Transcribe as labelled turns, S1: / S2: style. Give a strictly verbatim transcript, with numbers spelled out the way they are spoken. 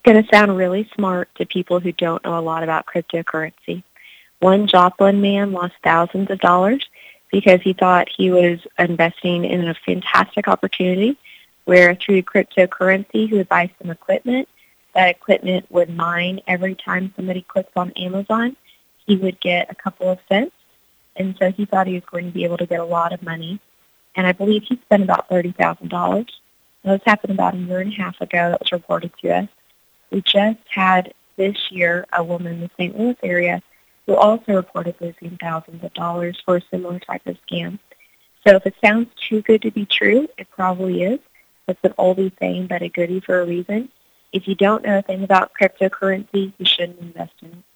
S1: going to sound really smart to people who don't know a lot about cryptocurrency. One Joplin man lost thousands of dollars because he thought he was investing in a fantastic opportunity where through cryptocurrency he would buy some equipment. That equipment would mine every time somebody clicks on Amazon. He would get a couple of cents. And so he thought he was going to be able to get a lot of money. And I believe he spent about thirty thousand dollars. This happened about a year and a half ago. That was reported to us. We just had this year a woman in the Saint Louis area who also reported losing thousands of dollars for a similar type of scam. So if it sounds too good to be true, it probably is. It's an oldie saying, but a goodie for a reason. If you don't know a thing about cryptocurrency, you shouldn't invest in it.